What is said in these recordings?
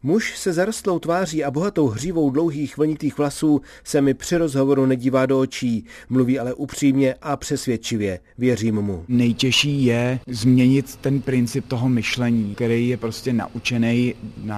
Muž se zarostlou tváří a bohatou hřívou dlouhých vlnitých vlasů se mi při rozhovoru nedívá do očí, mluví ale upřímně a přesvědčivě. Věřím mu. Nejtěžší je změnit ten princip toho myšlení, který je prostě naučený,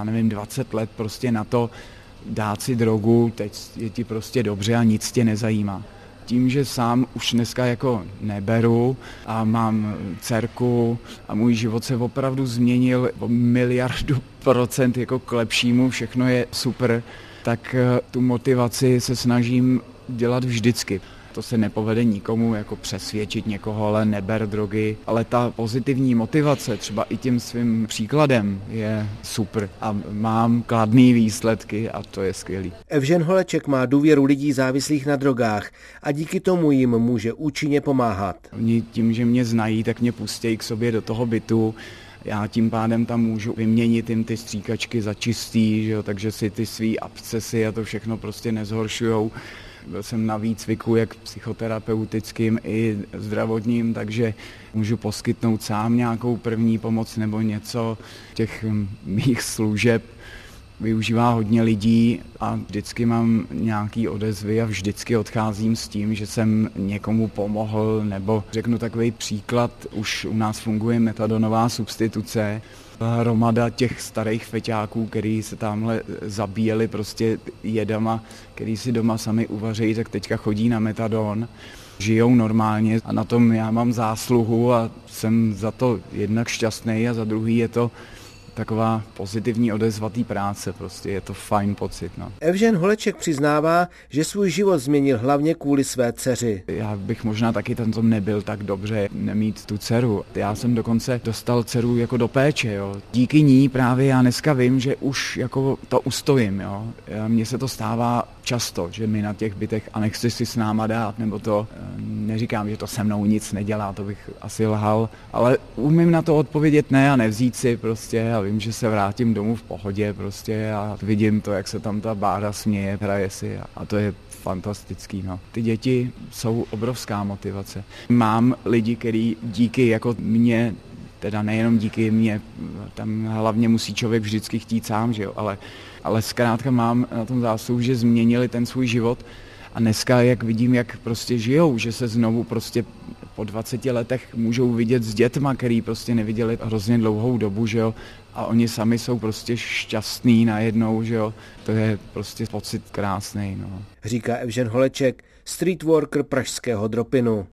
20 let prostě na to dát si drogu, teď je ti prostě dobře a nic tě nezajímá. Tím, že sám už dneska jako neberu a mám dcerku a můj život se opravdu změnil o 1,000,000,000% jako k lepšímu, všechno je super, tak tu motivaci se snažím dělat vždycky. To se nepovede nikomu jako přesvědčit někoho, ale neber drogy, ale ta pozitivní motivace třeba i tím svým příkladem je super a mám kladné výsledky a to je skvělý. Evžen Holeček má důvěru lidí závislých na drogách a díky tomu jim může účinně pomáhat. Oni tím, že mě znají, tak mě pustějí k sobě do toho bytu. Já tím pádem tam můžu vyměnit jim ty stříkačky za čistý, že jo, takže si ty svý abscesy a to všechno prostě nezhoršujou. Byl jsem na výcviku jak psychoterapeutickým i zdravotním, takže můžu poskytnout sám nějakou první pomoc nebo něco. Těch mých služeb využívá hodně lidí a vždycky mám nějaký odezvy a vždycky odcházím s tím, že jsem někomu pomohl, nebo řeknu takový příklad, už u nás funguje metadonová substituce. Hromada těch starých feťáků, který se tamhle zabíjeli prostě jedama, který si doma sami uvařejí, tak teďka chodí na metadon, žijou normálně a na tom já mám zásluhu a jsem za to jednak šťastný a za druhý je to taková pozitivní odezva té práce, prostě je to fajn pocit. No. Evžen Holeček přiznává, že svůj život změnil hlavně kvůli své dceři. Já bych možná taky tento nebyl tak dobře nemít tu dceru. Já jsem dokonce dostal dceru jako do péče. Jo. Díky ní právě já dneska vím, že už jako to ustojím. Jo. Mně se to stává často, že mi na těch bytech a nechci si s náma dát, nebo to neříkám, že to se mnou nic nedělá, to bych asi lhal, ale umím na to odpovědět ne a nevzít si prostě a vím, že se vrátím domů v pohodě prostě a vidím to, jak se tam ta bára směje, hraje si a to je fantastický. No. Ty děti jsou obrovská motivace. Mám lidi, kteří díky jako mě, teda nejenom díky mě, tam hlavně musí člověk vždycky chtít sám, že jo, ale zkrátka mám na tom zásluhu, že změnili ten svůj život a dneska, jak vidím, jak prostě žijou, že se znovu prostě po 20 letech můžou vidět s dětma, který prostě neviděli hrozně dlouhou dobu, že jo, a oni sami jsou prostě šťastní najednou, že jo, to je prostě pocit krásný, no. Říká Evžen Holeček, streetworker pražského Dropinu.